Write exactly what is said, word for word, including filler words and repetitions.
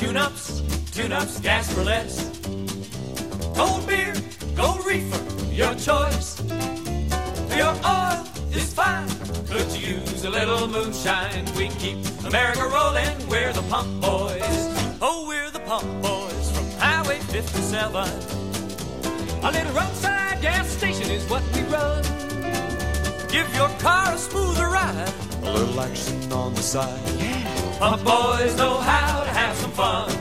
Tune-ups, tune-ups, gas for less. Gold beer, gold reefer, your choice. Your oil is fine, but you use a little moonshine. We keep America rolling, we're the pump boys. Oh, we're the pump boys from Highway fifty-seven. A little roadside gas station is what we run. Give your car a smoother ride, a little action on the side. Yeah. Pump boys know how to have some fun.